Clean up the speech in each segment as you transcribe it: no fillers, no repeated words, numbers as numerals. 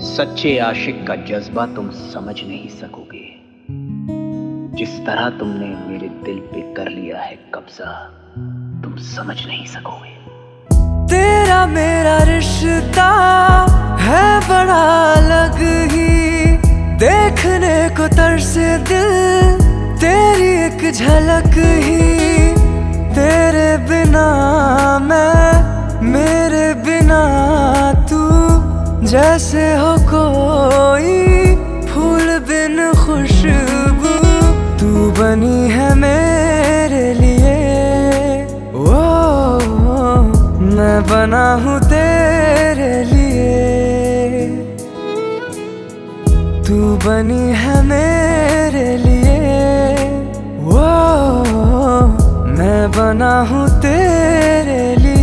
सच्चे आशिक का जज्बा तुम समझ नहीं सकोगे। जिस तरह तुमने मेरे दिल पे कर लिया है कब्जा, तुम समझ नहीं सकोगे। तेरा मेरा रिश्ता है बड़ा अलग ही, देखने को तरसे दिल तेरी एक झलक ही। तेरे बिना मैं, मेरे बिना तू, जैसे हो कोई फूल बिन खुशबू। तू बनी है मेरे लिए, ओ मैं बना हूँ तेरे लिए। तू बनी है मेरे लिए, ओ मैं बना हूँ तेरे लिए।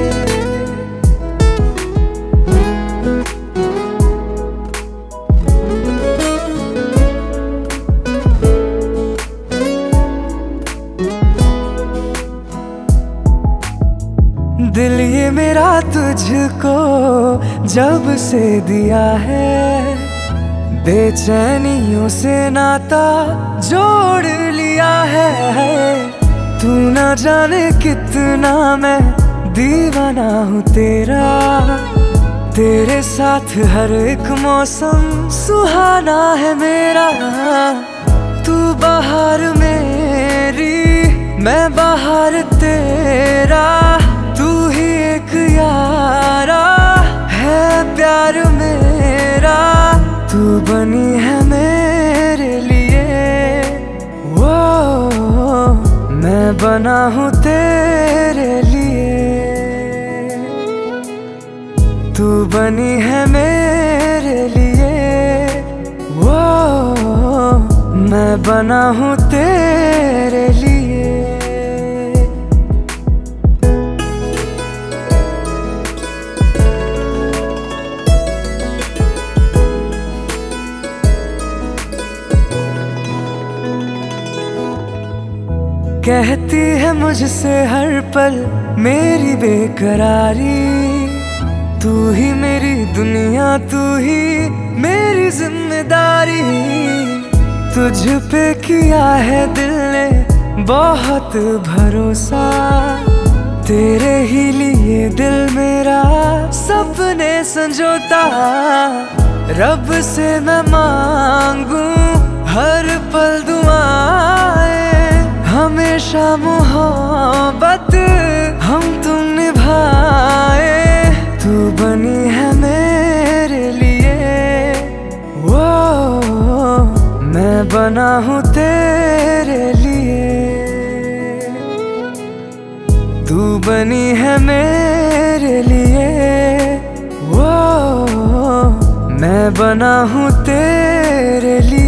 दिल ये मेरा तुझको जब से दिया है, बेचैनियों से नाता जोड़ लिया है। तू न जाने कितना मैं दीवाना हूँ तेरा, तेरे साथ हर एक मौसम सुहाना है मेरा। तू बाहर मेरी, मैं बाहर तेरा, तू ही एक यारा है प्यार मेरा। तू बनी है मेरे लिए, वो मैं बना हूँ तेरे लिए। तू बनी है मेरे लिए, वो मैं बना हूँ तेरे लिए। कहती है मुझसे हर पल मेरी बेकरारी, तू ही मेरी दुनिया, तू ही मेरी जिम्मेदारी। तुझ पे किया है दिल ने बहुत भरोसा, तेरे ही लिए दिल मेरा सपने संजोता। रब से मैं मांगू हर पल दुआएं, हमेशा मोहब्बत हम तुम निभाए। तू बनी है मेरे लिए, वो मैं बना हूँ तेरे लिए। तू बनी है मेरे लिए, वो मैं बना हूँ तेरे लिए।